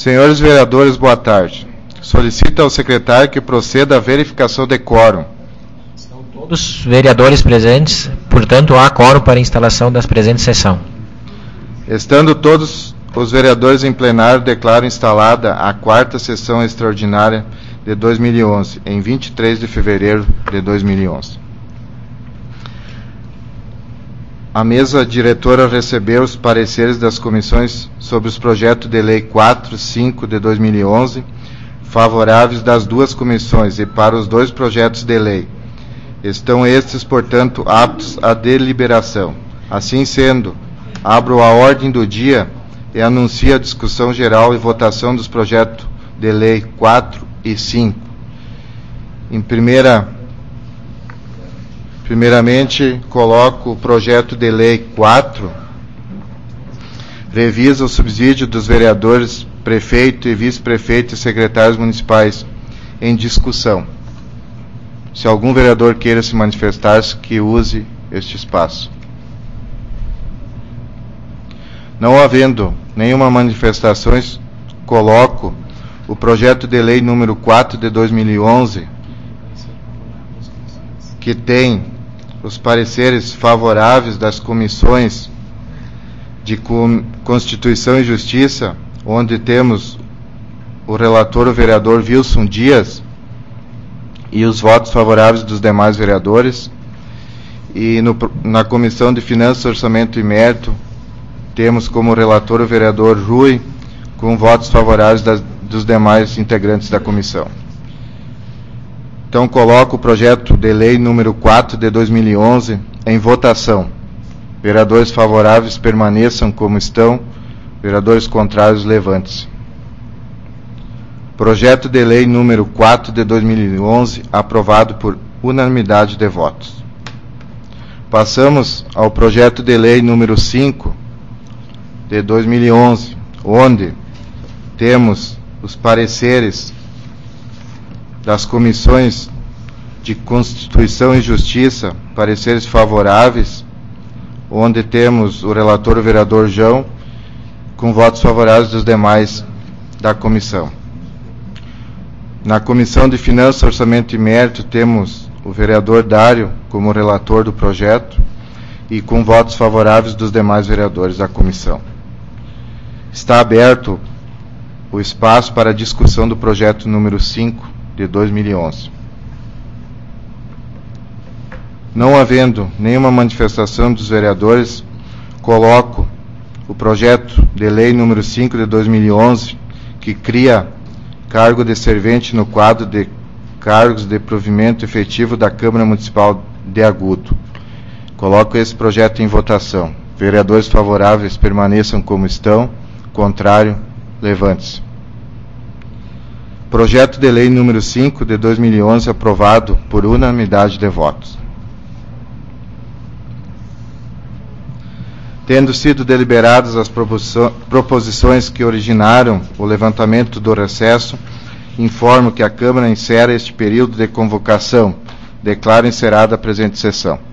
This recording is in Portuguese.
Senhores vereadores, boa tarde. Solicito ao secretário que proceda à verificação de quórum. Estão todos os vereadores presentes, portanto, há quórum para a instalação das presentes sessão. Estando todos os vereadores em plenário, declaro instalada a 4ª sessão extraordinária de 2011, em 23 de fevereiro de 2011. A mesa diretora recebeu os pareceres das comissões sobre os projetos de lei 4, 5 de 2011, favoráveis das duas comissões e para os dois projetos de lei. Estão estes, portanto, aptos à deliberação. Assim sendo, abro a ordem do dia e anuncio a discussão geral e votação dos projetos de lei 4 e 5. Primeiramente, coloco o projeto de lei 4, revisa o subsídio dos vereadores, prefeito e vice-prefeito e secretários municipais em discussão. Se algum vereador queira se manifestar, que use este espaço. Não havendo nenhuma manifestação, coloco o projeto de lei número 4 de 2011, que tem os pareceres favoráveis das comissões de Constituição e Justiça, onde temos o relator, o vereador Wilson Dias, e os votos favoráveis dos demais vereadores. E na Comissão de Finanças, Orçamento e Mérito, temos como relator o vereador Rui, com votos favoráveis dos demais integrantes da comissão. Então, coloco o projeto de lei número 4 de 2011 em votação. Vereadores favoráveis permaneçam como estão, vereadores contrários levantem-se. Projeto de lei número 4 de 2011 aprovado por unanimidade de votos. Passamos ao projeto de lei número 5 de 2011, onde temos os pareceres das comissões de Constituição e Justiça, pareceres favoráveis, onde temos o relator, o vereador João, com votos favoráveis dos demais da comissão. Na Comissão de Finanças, Orçamento e Mérito, temos o vereador Dário como relator do projeto e com votos favoráveis dos demais vereadores da comissão. Está aberto o espaço para a discussão do projeto número 5 de 2011. Não havendo nenhuma manifestação dos vereadores, coloco o projeto de lei número 5 de 2011, que cria cargo de servente no quadro de cargos de provimento efetivo da Câmara Municipal de Agudo. Coloco esse projeto em votação. Vereadores favoráveis permaneçam como estão, contrário, levante-se. Projeto de lei número 5 de 2011 aprovado por unanimidade de votos. Tendo sido deliberadas as proposições que originaram o levantamento do recesso, informo que a Câmara encerra este período de convocação. Declaro encerrada a presente sessão.